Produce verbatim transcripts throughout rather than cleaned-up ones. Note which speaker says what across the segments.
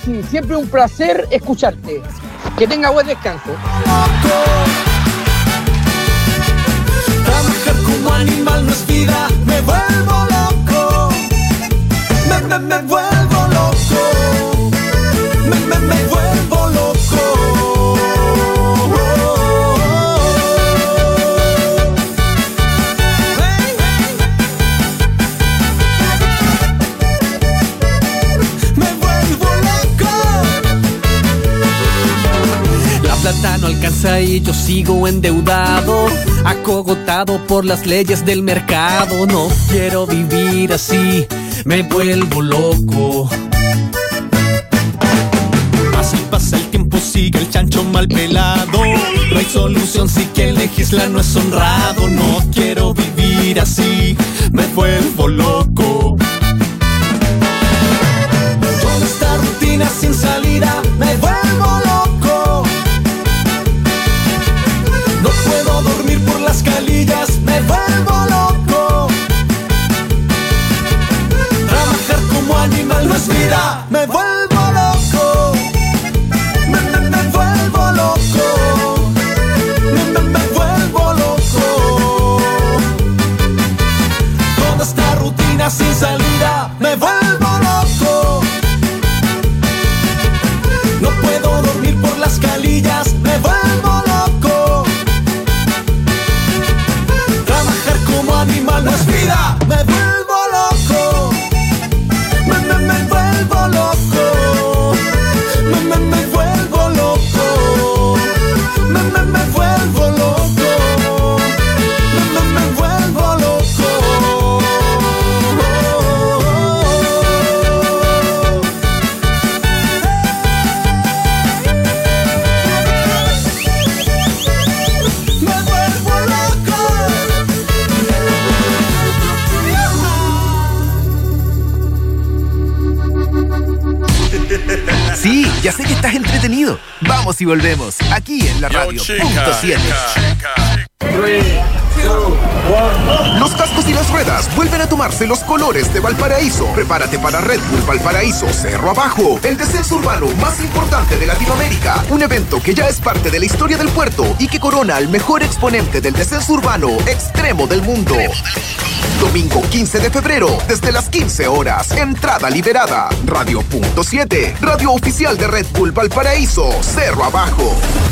Speaker 1: Maxi, siempre un placer escucharte. Que tenga buen descanso.
Speaker 2: Trabajar como animal no es vida, me vuelvo loco. Me, me, me vuelvo loco. Me, me, me vuelvo loco. Me vuelvo loco. La plata no alcanza y yo sigo endeudado, acogotado por las leyes del mercado. No quiero vivir así, me vuelvo loco. Así pasa el tiempo, sigue el chancho mal pelado. No hay solución si quien legisla no es honrado. No quiero vivir así, me vuelvo loco. Toda esta rutina sin salida, me vuelvo loco. No puedo dormir por las calillas, me vuelvo loco. Trabajar como animal no es vida, me vuelvo loco. Me, me, me vuelvo loco. Me, me, me vuelvo loco. Toda esta rutina sin salida, me vuelvo loco. No puedo dormir por las calillas, me vuelvo loco. Trabajar como animal no es vida, me vuelvo loco. Me, me, me vuelvo loco. Me, me, me vuelvo loco. Me, me, me vuelvo loco. Me, me, me vuelvo loco. Me vuelvo loco.
Speaker 3: Sí, ya sé que estás entretenido. Vamos y volvemos, aquí en la radio punto siete. Los cascos y las ruedas vuelven a tomarse los colores de Valparaíso. Prepárate para Red Bull Valparaíso Cerro Abajo, el descenso urbano más importante de Latinoamérica. Un evento que ya es parte de la historia del puerto y que corona al mejor exponente del descenso urbano extremo del mundo. Domingo quince de febrero, desde las quince horas. Entrada liberada. Radio punto siete, radio oficial de Red Bull Valparaíso Cerro Abajo.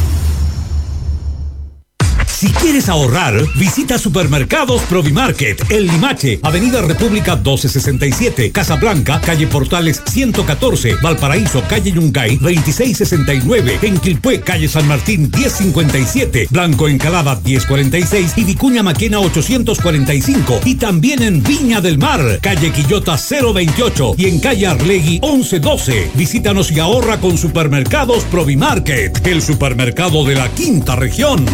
Speaker 4: Si quieres ahorrar, visita Supermercados Provimarket, El Limache, Avenida República doce sesenta y siete, Casablanca, calle Portales ciento catorce, Valparaíso, calle Yungay veintiséis sesenta y nueve, en Quilpué, calle San Martín diez cincuenta y siete, Blanco Encalada diez cuarenta y seis y Vicuña Maquena ochocientos cuarenta y cinco, y también en Viña del Mar, calle Quillota cero veintiocho y en calle Arlegui once doce. Visítanos y ahorra con Supermercados Provimarket, el supermercado de la quinta región.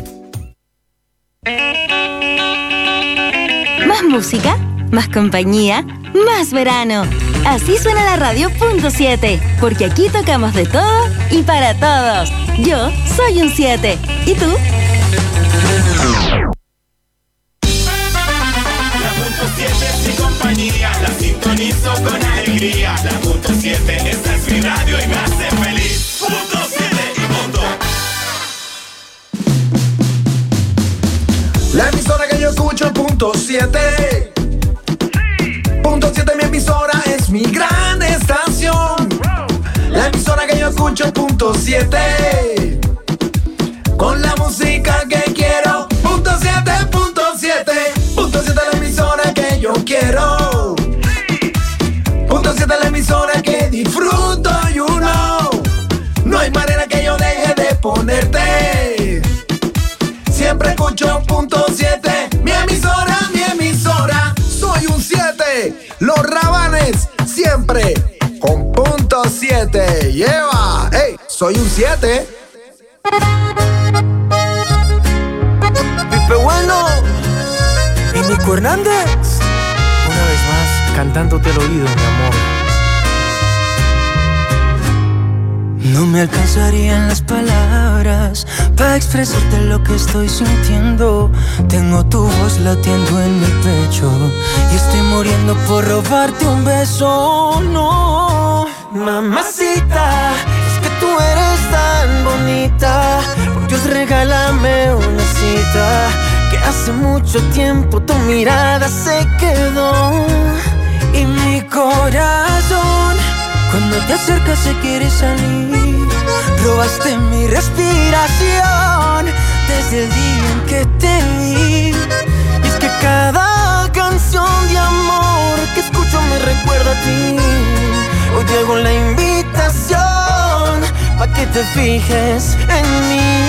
Speaker 5: Más música, más compañía, más verano. Así suena la radio punto siete, porque aquí tocamos de todo y para todos. Yo soy un siete. ¿Y tú?
Speaker 6: La punto siete es mi compañía, la sintonizo con alegría. La punto siete, esta es mi radio y me hace feliz. Punto siete y punto.
Speaker 2: La emisora que yo escucho, punto siete. Punto siete, mi emisora, es mi gran estación. La emisora que yo escucho, punto siete. Con la música que quiero, punto siete, punto siete. Punto siete, la emisora que yo quiero. Punto siete, la emisora que disfruto, you know. No hay manera que yo deje de ponerte. Siempre escucho punto siete, mi emisora, mi emisora. Soy un siete, los Rabanes siempre con punto siete. Lleva, hey, soy un siete. Pipe Bueno y Nico Hernández. Una vez más, cantándote al oído, mi amor.
Speaker 7: No me alcanzarían las palabras para expresarte lo que estoy sintiendo. Tengo tu voz latiendo en mi pecho y estoy muriendo por robarte un beso. No, Mamacita, es que tú eres tan bonita. Por Dios, regálame una cita. Que hace mucho tiempo tu mirada se quedó. Y mi corazón, cuando te acercas se quiere salir. Robaste mi respiración desde el día en que te vi. Y es que cada canción de amor que escucho me recuerda a ti. Hoy te hago la invitación pa' que te fijes en mí.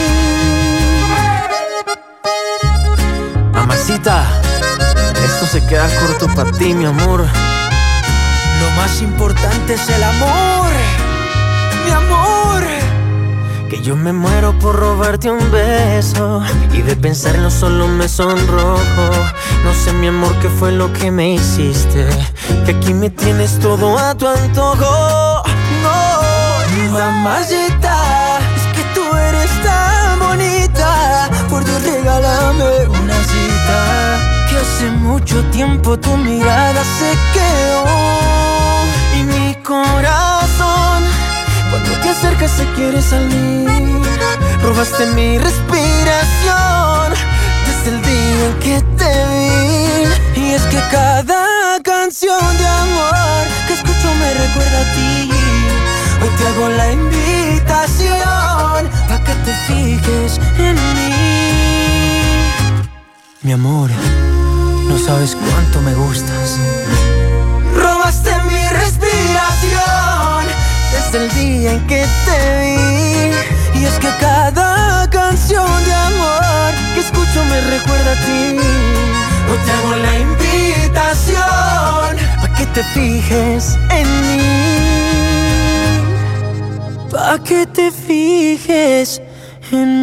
Speaker 7: Mamacita, esto se queda corto para ti, mi amor. Lo más importante es el amor, mi amor. Que yo me muero por robarte un beso y de pensarlo solo me sonrojo. No sé, mi amor, qué fue lo que me hiciste, que aquí me tienes todo a tu antojo. No, mamacita, es que tú eres tan bonita. Por Dios, regálame una cita. Que hace mucho tiempo tu mirada se quedó. Y mi corazón, cuando te acercas se quiere salir. Robaste mi respiración desde el día en que te vi. Y es que cada canción de amor que escucho me recuerda a ti. Hoy te hago la invitación pa' que te fijes en mí. Mi amor, no sabes cuánto me gustas. Robaste mi respiración desde el día en que te vi. Y es que cada canción de amor que escucho me recuerda a ti. Hoy te hago la invitación pa' que te fijes en mí. Pa' que te fijes en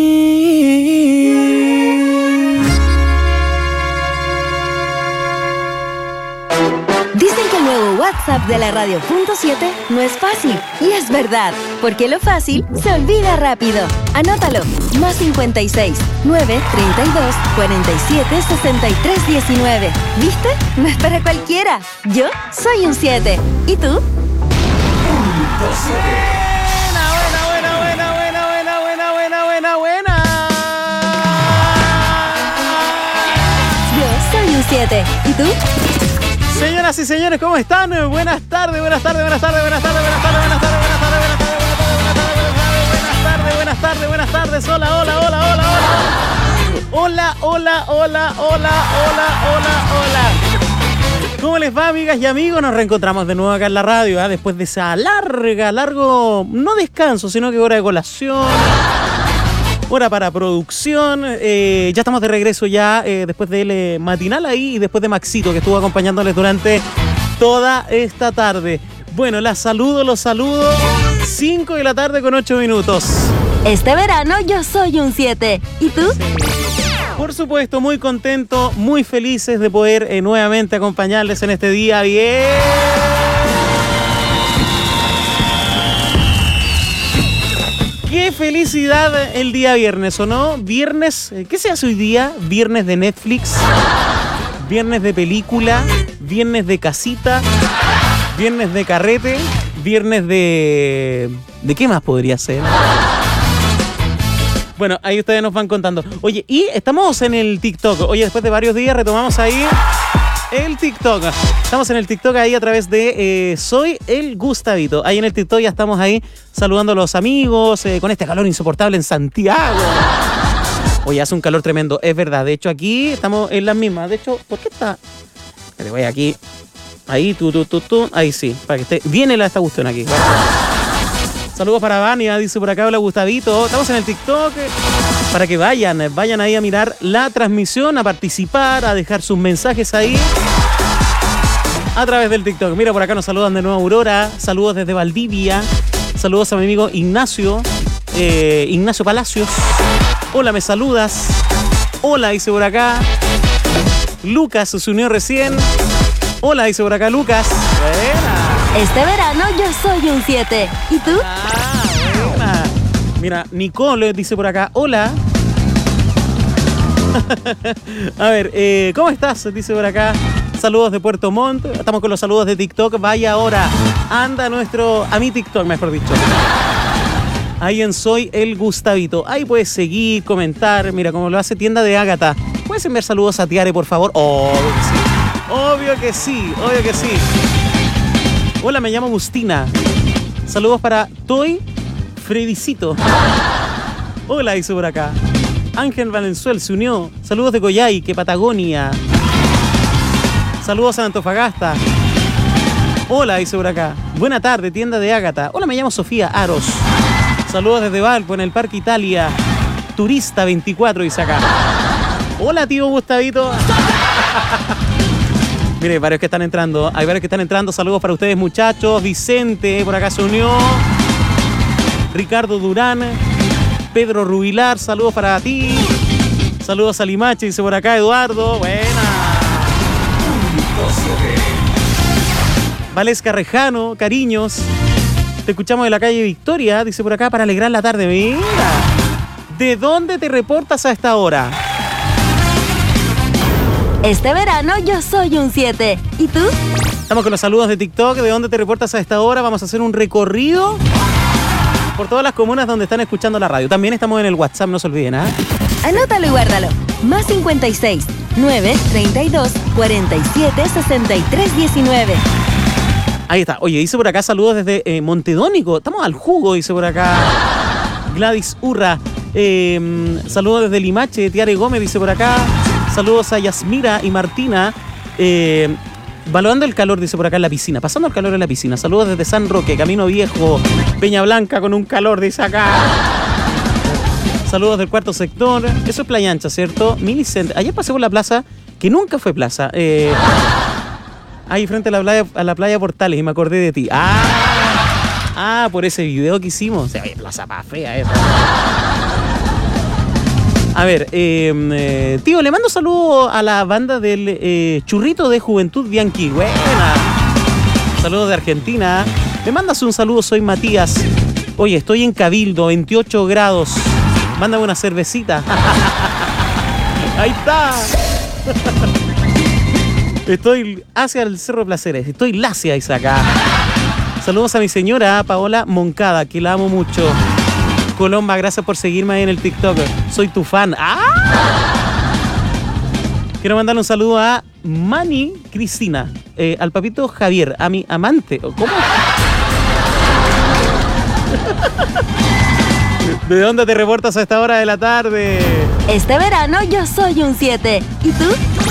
Speaker 7: mí.
Speaker 5: Dicen que el nuevo WhatsApp de la radio punto siete no es fácil. Y es verdad, porque lo fácil se olvida rápido. Anótalo. Más cincuenta y seis, nueve, treinta y dos, cuarenta y siete, sesenta y tres, diecinueve. ¿Viste? No es para cualquiera. Yo soy un siete. ¿Y tú?
Speaker 8: Buena, buena, buena, buena, buena, buena, buena, buena, buena.
Speaker 5: Yo soy un siete. ¿Y tú?
Speaker 8: Señoras y señores, ¿cómo están? Buenas tardes, buenas tardes, buenas tardes, buenas tardes, buenas tardes, buenas tardes, buenas tardes, buenas tardes, buenas tardes, buenas tardes, buenas tardes, hola, hola, hola, hola, hola. Hola, hola, hola, hola, hola, hola, hola. ¿Cómo les va, amigas y amigos? Nos reencontramos de nuevo acá en la radio, ¿eh? Después de esa larga, largo, no descanso, sino que hora de colación. Hora para producción, eh, ya estamos de regreso ya eh, después del eh, matinal ahí y después de Maxito que estuvo acompañándoles durante toda esta tarde. Bueno, las saludo, los saludo, cinco de la tarde con ocho minutos.
Speaker 5: Este verano yo soy un siete. ¿Y tú?
Speaker 8: Por supuesto, muy contento, muy felices de poder eh, nuevamente acompañarles en este día. Bien. ¡Qué felicidad el día viernes, o no! Viernes, ¿qué se hace hoy día? Viernes de Netflix, viernes de película, viernes de casita, viernes de carrete, viernes de... ¿De qué más podría ser? Bueno, ahí ustedes nos van contando. Oye, y estamos en el TikTok. Oye, después de varios días retomamos ahí el TikTok. Estamos en el TikTok ahí a través de eh, Soy el Gustavito. Ahí en el TikTok ya estamos ahí saludando a los amigos eh, con este calor insoportable en Santiago. Oye, hace un calor tremendo, es verdad. De hecho, aquí estamos en las mismas. De hecho, ¿por qué está? Le voy aquí. Ahí, tú, tú, tú, tú. Ahí sí, para que esté. Viene la esta cuestión aquí. Saludos para Vania, dice por acá, hola Gustavito. Estamos en el TikTok para que vayan, vayan ahí a mirar la transmisión, a participar, a dejar sus mensajes ahí a través del TikTok. Mira, por acá nos saludan de nuevo Aurora, saludos desde Valdivia, saludos a mi amigo Ignacio, eh, Ignacio Palacios. Hola, me saludas. Hola, dice por acá. Lucas se unió recién. Hola, dice por acá Lucas. Buena.
Speaker 5: Este verano yo soy un siete. ¿Y tú?
Speaker 8: Ah, buena. Mira, Nicole dice por acá, hola. A ver, eh, ¿cómo estás? Dice por acá. Saludos de Puerto Montt. Estamos con los saludos de TikTok. Vaya ahora. Anda nuestro... A mi TikTok, mejor dicho. Ahí en Soy el Gustavito. Ahí puedes seguir, comentar. Mira, como lo hace Tienda de Ágata. ¿Puedes enviar saludos a Tiare, por favor? Obvio que sí. Obvio que sí. Obvio que sí. Hola, me llamo Agustina. Saludos para Toy Fredicito. Hola, dice por acá. Ángel Valenzuela se unió. Saludos de Coyhaique, Patagonia. Saludos a Antofagasta. Hola, dice por acá. Buena tarde, Tienda de Ágata. Hola, me llamo Sofía Aros. Saludos desde Valpo, en el Parque Italia. Turista veinticuatro, dice acá. Hola, tío Gustavito. Mire, hay varios que están entrando. Hay varios que están entrando. Saludos para ustedes, muchachos. Vicente, por acá se unió. Ricardo Durán. Pedro Rubilar, saludos para ti. Saludos a Limache, dice por acá Eduardo. Buena. Valesca Rejano, cariños. Te escuchamos de la calle Victoria, dice por acá, para alegrar la tarde. Mira. ¿De dónde te reportas a esta hora?
Speaker 5: Este verano yo soy un siete. ¿Y tú?
Speaker 8: Estamos con los saludos de TikTok. ¿De dónde te reportas a esta hora? Vamos a hacer un recorrido por todas las comunas donde están escuchando la radio. También estamos en el WhatsApp, no se olviden, ¿ah? ¿eh?
Speaker 5: Anótalo y guárdalo. Más cincuenta y seis, nueve, treinta y dos, cuarenta y siete, sesenta y tres, diecinueve.
Speaker 8: Ahí está. Oye, dice por acá saludos desde eh, Montedónico. Estamos al jugo, dice por acá Gladys Urra. Eh, saludos desde Limache, Tiare Gómez, dice por acá. Saludos a Yasmira y Martina. Eh, valorando el calor, dice por acá en la piscina. Pasando el calor en la piscina. Saludos desde San Roque, Camino Viejo, Peña Blanca con un calor, dice acá. Saludos del cuarto sector. Eso es Playa Ancha, ¿cierto? Minicent. Ayer pasé por la plaza, que nunca fue plaza. Eh, ahí frente a la playa, a la playa Portales, y me acordé de ti. Ah, ah por ese video que hicimos. O sea, oye, plaza pa' fea esa. A ver, eh, eh, tío, le mando saludos a la banda del eh, Churrito de Juventud Bianchi. Buena. Saludos de Argentina. Me mandas un saludo, soy Matías. Oye, estoy en Cabildo, veintiocho grados. Mándame una cervecita. Ahí está. Estoy hacia el Cerro Placeres. Estoy lacia, dice acá. Saludos a mi señora Paola Moncada, que la amo mucho. Colomba, gracias por seguirme ahí en el TikTok. Soy tu fan. ¡Ah! Quiero mandarle un saludo a Mani Cristina, eh, al papito Javier, a mi amante. ¿Cómo? ¿De dónde te reportas a esta hora de la tarde?
Speaker 5: Este verano yo soy un siete. ¿Y tú?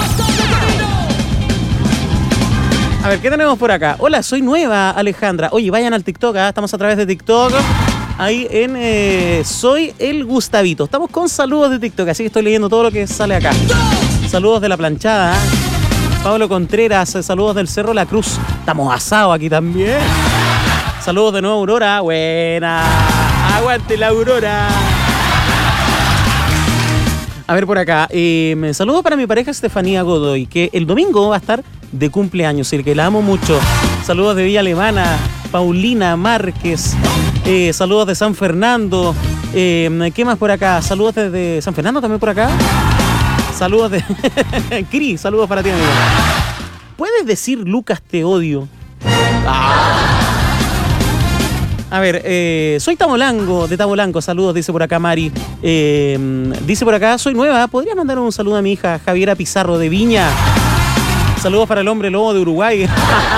Speaker 8: A ver, ¿qué tenemos por acá? Hola, soy nueva, Alejandra. Oye, vayan al TikTok, ¿eh? Estamos a través de TikTok. Ahí en eh, Soy el Gustavito. Estamos con saludos de TikTok, así que estoy leyendo todo lo que sale acá. Saludos de La Planchada. Pablo Contreras, saludos del Cerro La Cruz. Estamos asados aquí también. Saludos de nuevo, Aurora. Buena. Aguante la Aurora. A ver por acá. Eh, saludos para mi pareja Estefanía Godoy, que el domingo va a estar de cumpleaños, y que la amo mucho. Saludos de Villa Alemana. Paulina Márquez. Eh, saludos de San Fernando. Eh, ¿Qué más por acá? Saludos desde San Fernando también por acá. Saludos de... Cris, saludos para ti, amigo. ¿Puedes decir Lucas te odio? Ah. A ver, eh, soy Tabolango, de Tabolango. Saludos, dice por acá Mari. Eh, dice por acá, soy nueva. ¿Podrías mandar un saludo a mi hija Javiera Pizarro de Viña? Saludos para el hombre lobo de Uruguay.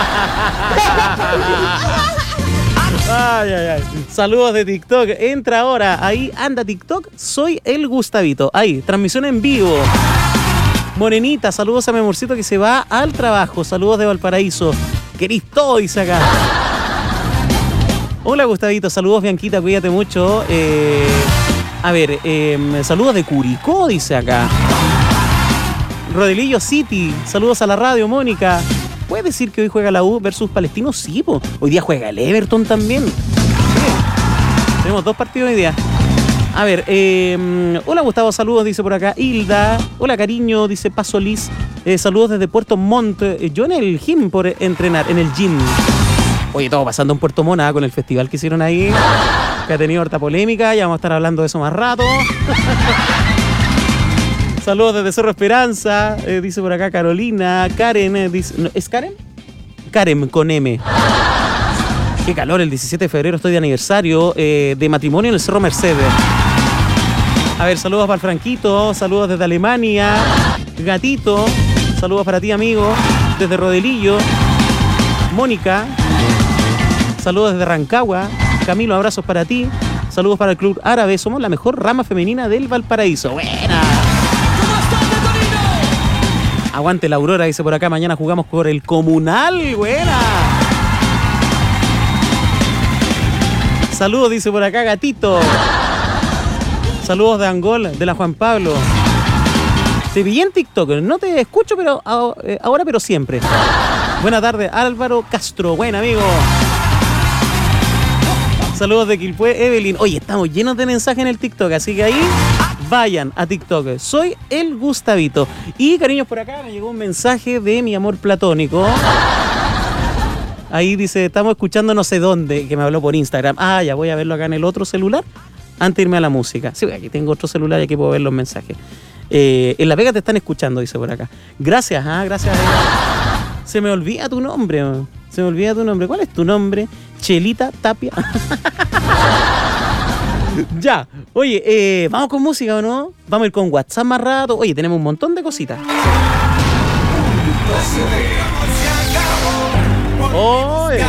Speaker 8: Ay, ay, ay. Saludos de TikTok. Entra ahora. Ahí anda TikTok. Soy el Gustavito. Ahí, transmisión en vivo. Morenita, saludos a mi amorcito que se va al trabajo. Saludos de Valparaíso. Querís todo, dice acá. Hola, Gustavito. Saludos, Bianquita. Cuídate mucho. Eh, a ver, eh, saludos de Curicó, dice acá. Rodelillo City. Saludos a la radio, Mónica. ¿Puedes decir que hoy juega la U versus Palestino? Sí, po. Hoy día juega el Everton también. Sí. Tenemos dos partidos hoy día. A ver, eh, hola Gustavo, saludos, dice por acá Hilda. Hola cariño, dice Paso Liz. Eh, saludos desde Puerto Montt. Eh, yo en el gym por entrenar, en el gym. Oye, todo pasando en Puerto Montt, ¿eh? Con el festival que hicieron ahí, que ha tenido harta polémica. Ya vamos a estar hablando de eso más rato. Saludos desde Cerro Esperanza, eh, dice por acá Carolina. Karen, eh, dice, ¿no, ¿es Karen? Karen con M. Qué calor, el diecisiete de febrero estoy de aniversario eh, de matrimonio en el Cerro Mercedes. A ver, saludos para el Franquito, saludos desde Alemania. Gatito, saludos para ti, amigo, desde Rodelillo. Mónica, saludos desde Rancagua. Camilo, abrazos para ti. Saludos para el Club Árabe, somos la mejor rama femenina del Valparaíso. ¡Buena! Aguante la Aurora, dice por acá, mañana jugamos por el Comunal. ¡Buena! Saludos, dice por acá, Gatito. Saludos de Angol, de la Juan Pablo. Te vi en TikTok, no te escucho pero ahora pero siempre. Buenas tardes, Álvaro Castro, buen amigo. Saludos de Quilpué, Evelyn. Oye, estamos llenos de mensajes en el TikTok, así que ahí vayan a TikTok. Soy el Gustavito. Y cariños, por acá me llegó un mensaje de mi amor platónico. Ahí dice, estamos escuchando no sé dónde, que me habló por Instagram. Ah, ya voy a verlo acá en el otro celular antes de irme a la música. Sí, aquí tengo otro celular y aquí puedo ver los mensajes. Eh, en La Vega te están escuchando, dice por acá. Gracias, ah, gracias. Se me olvida tu nombre, man. Se me olvida tu nombre. ¿Cuál es tu nombre? Chelita Tapia. Ya. Oye, eh, ¿vamos con música o no? Vamos a ir con WhatsApp más rato. Oye, tenemos un montón de cositas. Oye.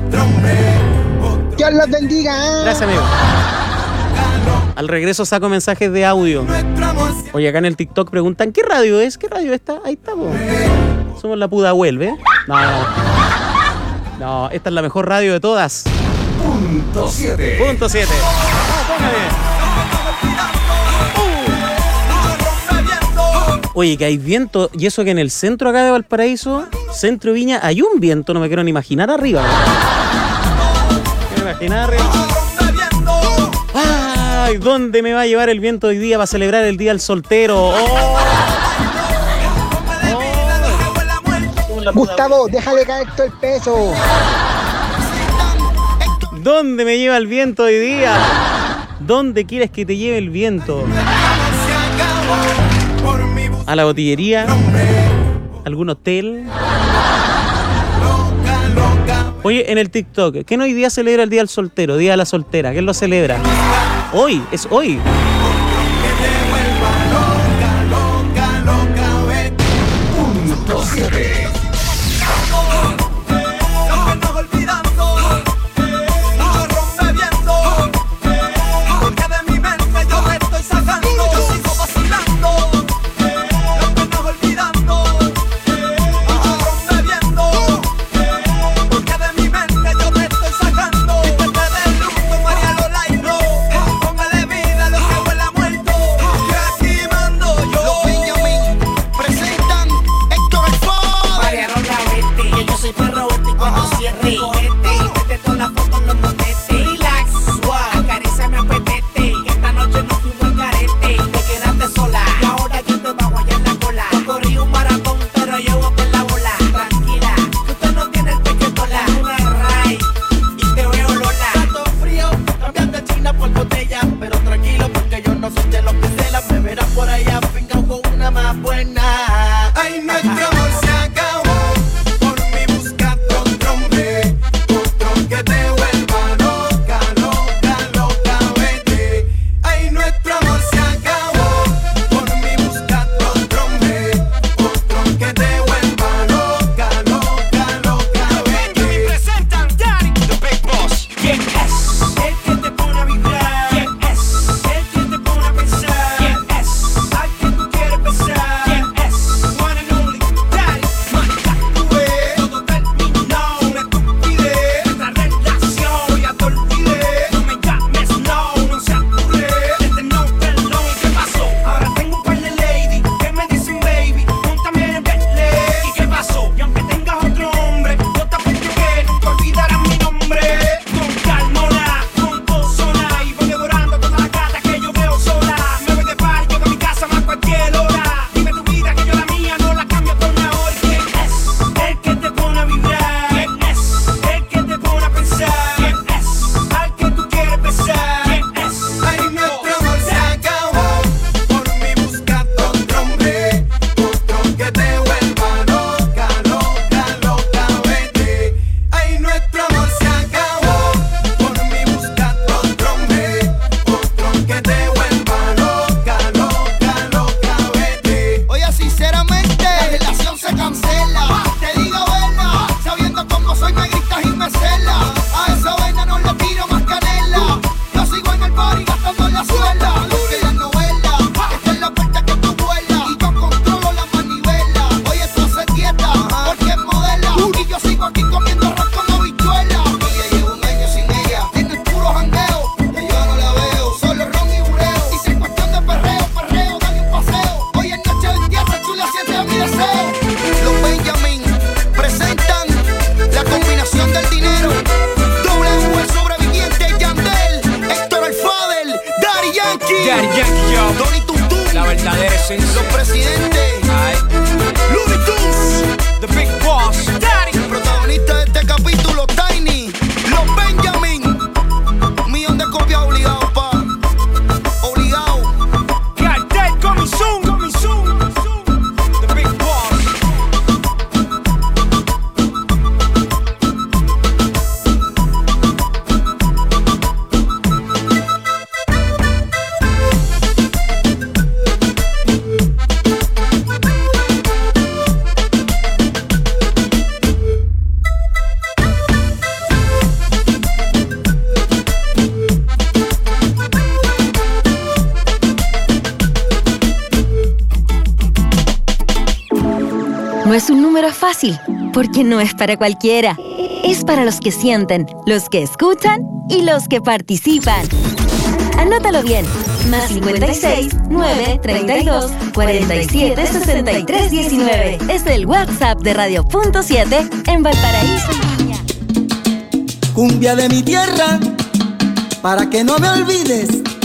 Speaker 1: Dios los bendiga.
Speaker 8: Gracias, amigo. Al regreso saco mensajes de audio. Oye, acá en el TikTok preguntan, ¿qué radio es? ¿Qué radio está? Ahí está, po. Somos la Pudahuel, ¿eh? No, no. No, esta es la mejor radio de todas.
Speaker 3: Punto siete.
Speaker 8: Punto siete. Uh. Oye, que hay viento, y eso que en el centro acá de Valparaíso, centro Viña, hay un viento, no me quiero ni imaginar arriba. No me quiero imaginar arriba. Ay, ¿dónde me va a llevar el viento hoy día para celebrar el Día del Soltero? Oh. Oh.
Speaker 1: Gustavo, déjale caer todo el peso.
Speaker 8: ¿Dónde me lleva el viento hoy día? ¿Dónde quieres que te lleve el viento? ¿A la botillería? ¿Algún hotel? Oye, en el TikTok, ¿quién hoy día celebra el Día del Soltero? Día de la Soltera, ¿quién lo celebra? Hoy, es hoy.
Speaker 3: Punto siete.
Speaker 2: Que te vuelva
Speaker 5: no es un número fácil, porque no es para cualquiera. Es para los que sienten, los que escuchan y los que participan. Anótalo bien. Más cincuenta y seis, nueve, treinta y dos, cuarenta y siete, sesenta y tres, diecinueve. Es el WhatsApp de Radio Punto siete en Valparaíso y Viña.
Speaker 9: Cumbia de mi tierra, para que no me olvides.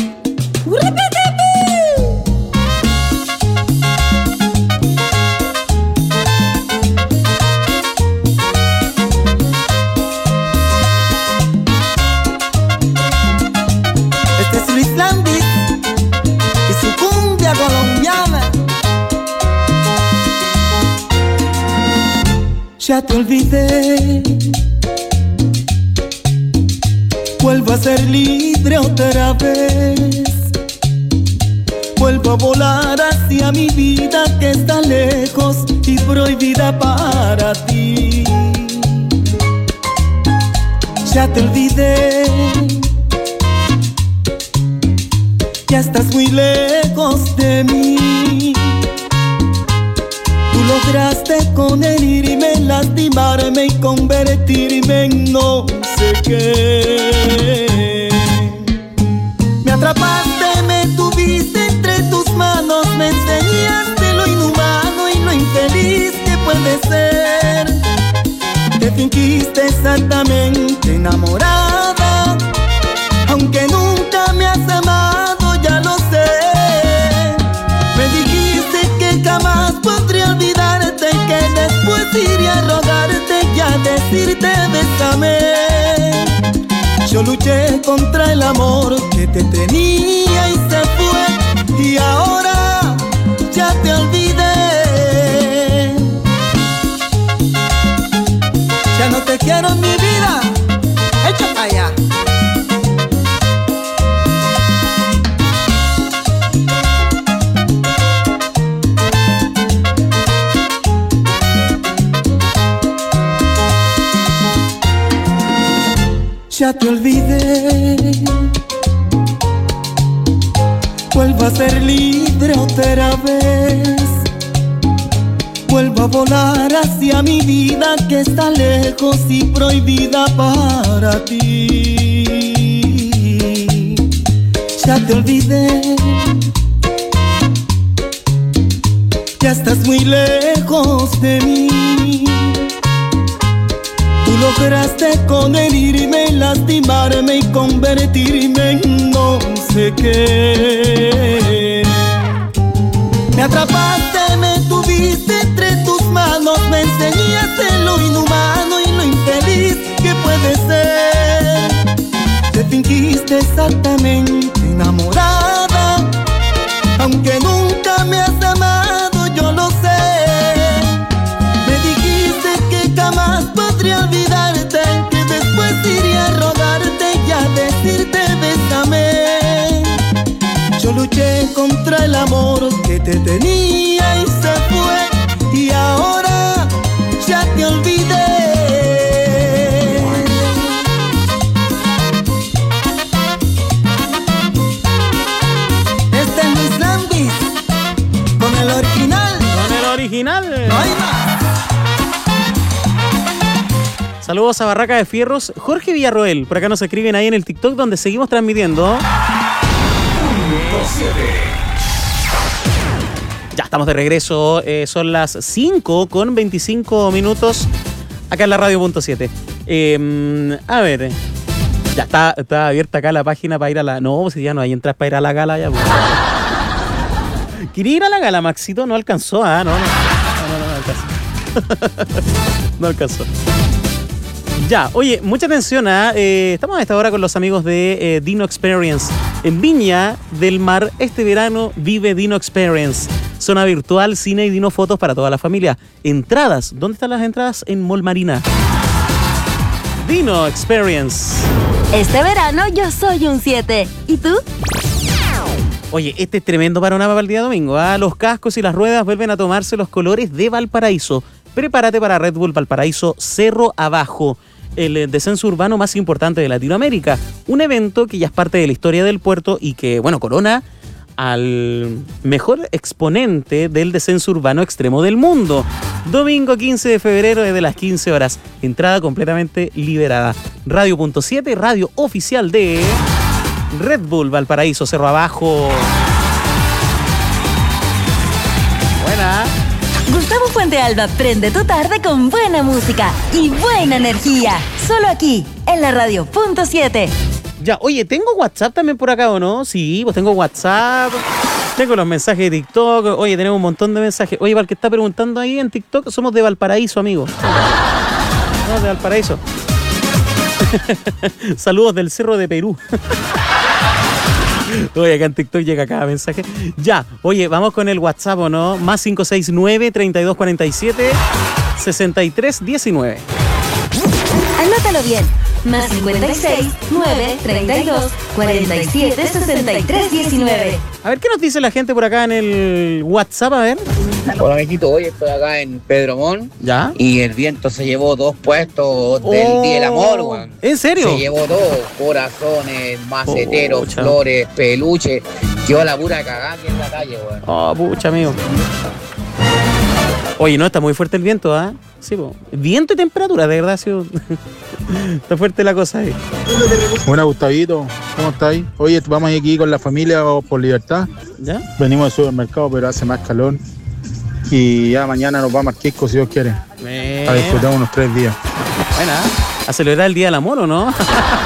Speaker 9: Este es Luis Landis y su cumbia colombiana. Ya te olvidé. Vuelvo a ser libre otra vez. Vuelvo a volar hacia mi vida que está lejos y prohibida para ti. Ya te olvidé. Ya estás muy lejos de mí. Tú lograste con herirme, lastimarme y convertirme en no sé qué. Me atrapaste, me tuviste entre tus manos, me enseñaste lo inhumano y lo infeliz que puede ser. Te fingiste exactamente enamorada, aunque nunca me has amado, ya lo sé. Me dijiste que jamás podría olvidarte, que después iría a rogarte y a decirte bésame. Yo luché contra el amor que te tenía y se fue, y ahora ya te olvidé. Ya no te quiero en mi vida, echa para allá. Ya te olvidé. Vuelvo a ser libre otra vez. Vuelvo a volar hacia mi vida que está lejos y prohibida para ti. Ya te olvidé. Ya estás muy lejos de mí. Tú lograste con herirme, lastimarme y convertirme en no sé qué. Me atrapaste, me tuviste entre tus manos, me enseñaste lo inhumano y lo infeliz que puede ser. Te fingiste exactamente enamorada, aunque nunca me has amado, yo lo sé. Me dijiste que jamás podría olvidarte, que después iría a rogarte y a decirte bésame. Yo luché contra el amor que te tenía y se fue, y ahora ya te olvidé. Este es Luis Landis con el original.
Speaker 8: Con el original.
Speaker 9: No hay más.
Speaker 8: Saludos a Barraca de Fierros. Jorge Villarroel, por acá nos escriben ahí en el TikTok donde seguimos transmitiendo. Ya estamos de regreso, eh, son las cinco con veinticinco minutos acá en la Radio Punto siete. Eh, a ver, ya está, está abierta acá la página para ir a la... No, si ya no hay entradas para ir a la gala ya. Pues. ¿Quería ir a la gala, Maxito? No alcanzó, ah, no, no, no, no, no alcanzó. No alcanzó. Ya, oye, mucha atención, ¿eh? Eh, estamos a esta hora con los amigos de eh, Dino Experience. En Viña del Mar, este verano vive Dino Experience. Zona virtual, cine y Dino Fotos para toda la familia. Entradas, ¿dónde están las entradas? En Mall Marina. Dino Experience.
Speaker 5: Este verano yo soy un siete. ¿Y tú?
Speaker 8: Oye, este es tremendo panorama para el día domingo. ¿eh? Los cascos y las ruedas vuelven a tomarse los colores de Valparaíso. Prepárate para Red Bull Valparaíso Cerro Abajo, el descenso urbano más importante de Latinoamérica. Un evento que ya es parte de la historia del puerto y que, bueno, corona al mejor exponente del descenso urbano extremo del mundo. Domingo quince de febrero desde las quince horas. Entrada completamente liberada. Radio punto siete, radio oficial de Red Bull Valparaíso, Cerro Abajo. Buena.
Speaker 5: Gustavo Fuentealba prende tu tarde con buena música y buena energía. Solo aquí, en la radio punto siete.
Speaker 8: Ya, oye, ¿tengo WhatsApp también por acá o no? Sí, pues tengo WhatsApp. Tengo los mensajes de TikTok. Oye, tenemos un montón de mensajes. Oye, para el que está preguntando ahí en TikTok, somos de Valparaíso, amigos. No, de Valparaíso. Saludos del Cerro de Perú. Oye, acá en TikTok llega cada mensaje. Ya, oye, vamos con el WhatsApp, ¿o no? Más cinco seis nueve, treinta y dos cuarenta y siete, sesenta y tres diecinueve.
Speaker 5: Anótalo bien. Más cincuenta y seis, nueve, treinta y dos, cuarenta y siete, sesenta y tres, diecinueve.
Speaker 8: A ver, ¿qué nos dice la gente por acá en el WhatsApp? A ver.
Speaker 1: Hola, amiguito. Hoy estoy acá en Pedromón.
Speaker 8: ¿Ya?
Speaker 1: Y el viento se llevó dos puestos del
Speaker 8: Oh,
Speaker 1: Día del Amor, weón.
Speaker 8: ¿En serio?
Speaker 1: Se llevó dos. Corazones, maceteros,
Speaker 8: Pucha.
Speaker 1: flores, peluches. Quedó la pura cagada aquí en la calle, weón.
Speaker 8: Oh, pucha, amigo. Oye, no, está muy fuerte el viento, ¿ah? ¿eh? Sí, po. Viento y temperatura, de verdad, ha sido... está fuerte la cosa ahí.
Speaker 10: Buena, Gustavito, ¿cómo estáis? Oye, vamos aquí con la familia por Libertad.
Speaker 8: ¿Ya?
Speaker 10: Venimos del supermercado, pero hace más calor. Y ya mañana nos vamos a Marquesco, si Dios quiere.
Speaker 8: Bueno.
Speaker 10: A disfrutar unos tres días.
Speaker 8: Buena. ¿A celebrar el Día del Amor o no?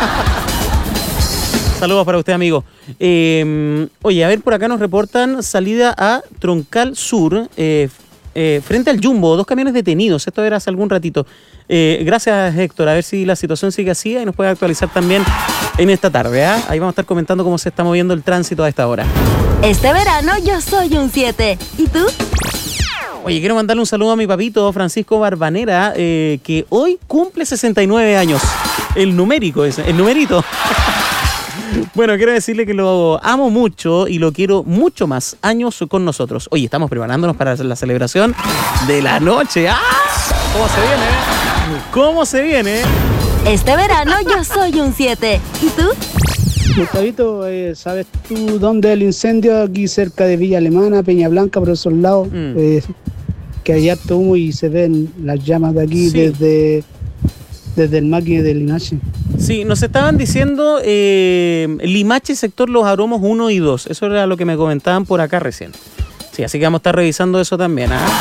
Speaker 8: Saludos para usted, amigo. Eh, oye, a ver, por acá nos reportan salida a Troncal Sur, eh, eh, frente al Jumbo, dos camiones detenidos. Esto era hace algún ratito. Eh, gracias, Héctor. A ver si la situación sigue así y nos puede actualizar también en esta tarde. ¿eh? Ahí vamos a estar comentando cómo se está moviendo el tránsito a esta hora.
Speaker 5: Este verano yo soy un siete. ¿Y tú?
Speaker 8: Oye, quiero mandarle un saludo a mi papito Francisco Barbanera, eh, que hoy cumple sesenta y nueve años. El numérico ese, el numerito. Bueno, quiero decirle que lo amo mucho y lo quiero mucho más años con nosotros. Oye, estamos preparándonos para la celebración de la noche. ¡Ah! ¿Cómo se viene? ¿Cómo se viene?
Speaker 5: Este verano yo soy un siete. ¿Y tú?
Speaker 11: Gustavito, eh, ¿sabes tú dónde el incendio aquí cerca de Villa Alemana, Peña Blanca, por esos lados?
Speaker 8: Mm.
Speaker 11: Eh, que hay harto humo y se ven las llamas de aquí
Speaker 8: Sí.
Speaker 11: desde, desde el máquina de Limache.
Speaker 8: Sí, nos estaban diciendo eh, Limache, sector Los Aromos uno y dos. Eso era lo que me comentaban por acá recién. Sí, así que vamos a estar revisando eso también. ¿ah?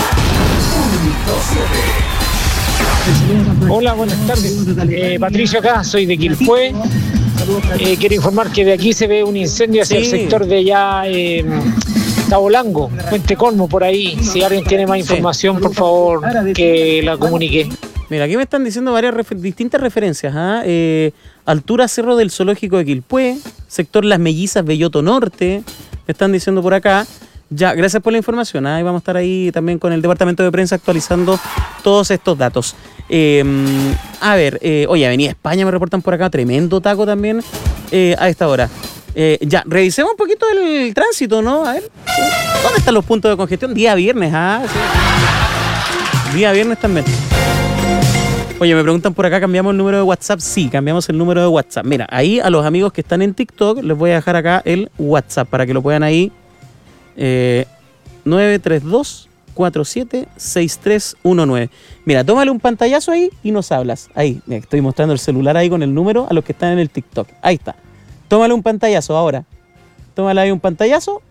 Speaker 12: Hola, buenas tardes. Eh, Patricio acá, soy de Quilpué. Eh, quiero informar que de aquí se ve un incendio hacia
Speaker 8: Sí.
Speaker 12: el sector de ya eh, Tabolango, Puente Colmo, por ahí. Si alguien tiene más información, por favor, que la comunique.
Speaker 8: Mira, aquí me están diciendo varias refer- distintas referencias. ¿ah? Eh, altura Cerro del Zoológico de Quilpué, sector Las Mellizas, Belloto Norte. Me están diciendo por acá. Ya, gracias por la información. ¿ah? Y vamos a estar ahí también con el departamento de prensa actualizando todos estos datos. Eh, a ver, eh, oye, Avenida España me reportan por acá. Tremendo taco también eh, a esta hora. Eh, ya, revisemos un poquito el tránsito, ¿no? A ver, ¿dónde están los puntos de congestión? Día viernes, ¿ah? Sí. Día viernes también. Oye, me preguntan por acá, ¿cambiamos el número de WhatsApp? Sí, cambiamos el número de WhatsApp. Mira, ahí a los amigos que están en TikTok les voy a dejar acá el WhatsApp para que lo puedan ahí. Eh, nueve tres dos, cuatro siete, seis tres uno nueve. Mira, tómale un pantallazo ahí y nos hablas. Ahí, mira, estoy mostrando el celular ahí con el número a los que están en el TikTok. Ahí está. Tómale un pantallazo ahora. Tómale ahí un pantallazo.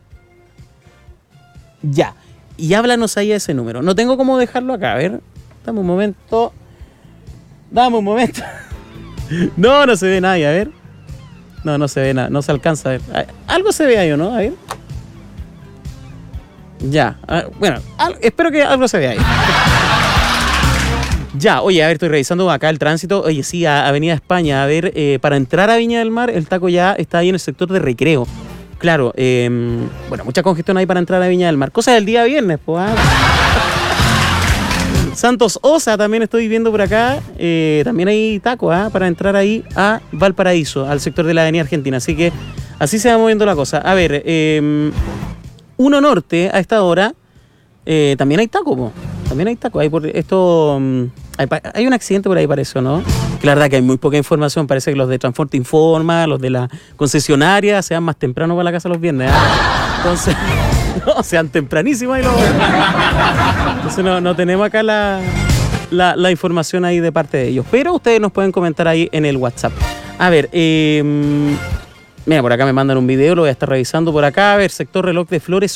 Speaker 8: Ya. Y háblanos ahí a ese número. No tengo cómo dejarlo acá. A ver, dame un momento. Dame un momento. No, no se ve nadie, a ver. No, no se ve nada, no se alcanza a ver. Algo se ve ahí, ¿o no? A ver. Ya, a ver, bueno, al, espero que algo se vea ahí. Ya, oye, a ver, estoy revisando acá el tránsito. Oye, sí, a Avenida España. A ver, eh, para entrar a Viña del Mar, el taco ya está ahí en el sector de Recreo. Claro, eh, bueno, mucha congestión ahí para entrar a Viña del Mar. Cosa del día viernes, pues. ¿ah? Santos Osa también estoy viendo por acá. Eh, también hay taco ¿eh? para entrar ahí a Valparaíso, al sector de la Avenida Argentina. Así que así se va moviendo la cosa. A ver, eh, uno Norte a esta hora eh, también hay taco, po. También hay taco. Hay por esto, Hay, hay un accidente por ahí, parece, ¿no? Que la verdad que hay muy poca información. Parece que los de Transporte Informa, los de la concesionaria, sean más temprano para la casa los viernes. ¿eh? Entonces, no, sean tempranísimos. Y los... Entonces no, no tenemos acá la, la, la información ahí de parte de ellos. Pero ustedes nos pueden comentar ahí en el WhatsApp. A ver, eh, mira, por acá me mandan un video, lo voy a estar revisando por acá. A ver, sector Reloj de Flores,